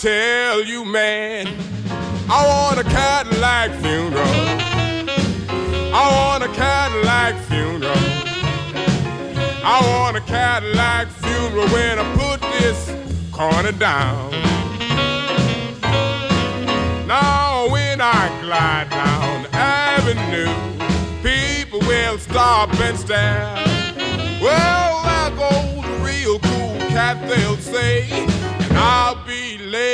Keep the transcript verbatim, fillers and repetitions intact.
tell you, man, I want a Cadillac funeral. I want a Cadillac funeral. I want a Cadillac funeral when I put this corner down. Now when I glide down the avenue, people will stop and stare. Well, there goes a real cool cat, they'll say, and I'll be late.